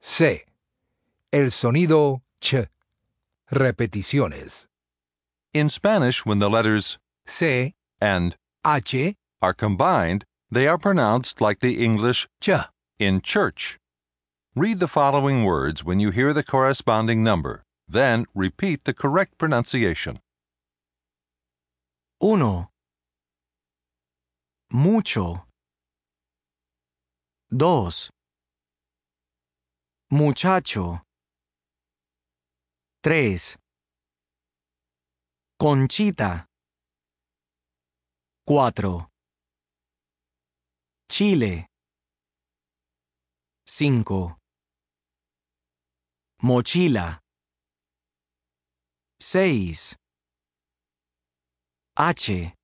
C. El sonido ch. Repeticiones. In Spanish, when the letters C, and H, are combined, they are pronounced like the English ch. in church. Read the following words when you hear the corresponding number, then repeat the correct pronunciation. 1, mucho. 2, muchacho. 3, Conchita. 4, Chile. 5, mochila. 6, H.